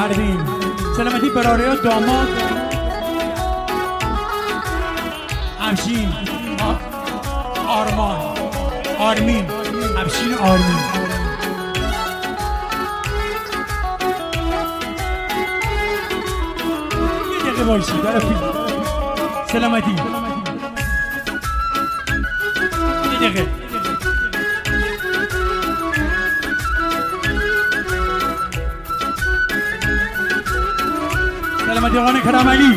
پروین. سلامتی برای داماد افشین آرمین افشین آرمین. یه دقیقه باشید داره سلامتی یه دقیقه. سلامتی آقای کرملی.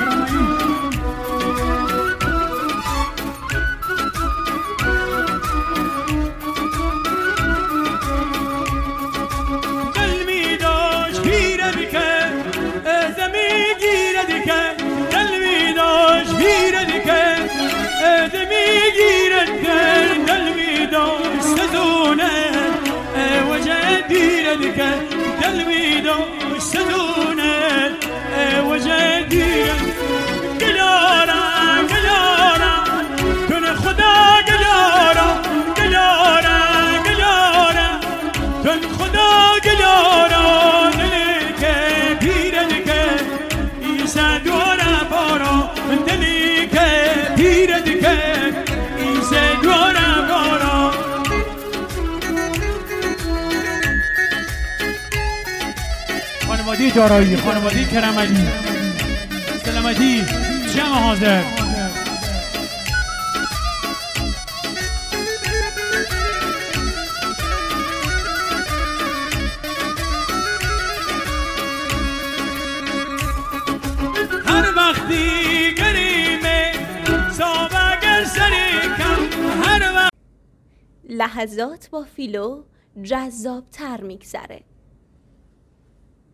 قلبي دوش سدونه وجدي قلارا قلارا كن خدا قلارا قلارا قلارا كن خدا قلارا دلك بيردك يسعد ورا بارا دلك بيردك يسعد ورا بارا. خانواده دارایی، خانواده کرملی، سلامتی جمع حاضر. هر وقتی گریمه صابگر سری کم هر وقت لحظات با فیلو جذاب تر میگذره.